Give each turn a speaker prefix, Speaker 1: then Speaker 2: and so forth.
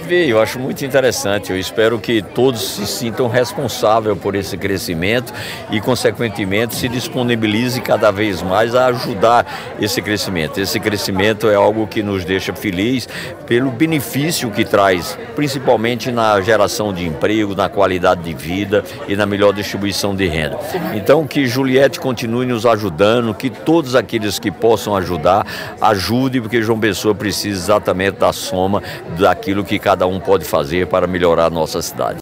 Speaker 1: ver, eu acho muito interessante. Eu espero que todos se sintam responsáveis por esse crescimento e, consequentemente, se disponibilize cada vez mais a ajudar esse crescimento. Esse crescimento é algo que nos deixa feliz pelo benefício que traz, principalmente na geração de emprego, na qualidade de vida e na melhor distribuição de renda. Então, que Juliette continue nos ajudando, que todos aqueles que possam ajudar, ajude, porque João Pessoa precisa exatamente da soma daquilo que cada um pode fazer para melhorar a nossa cidade.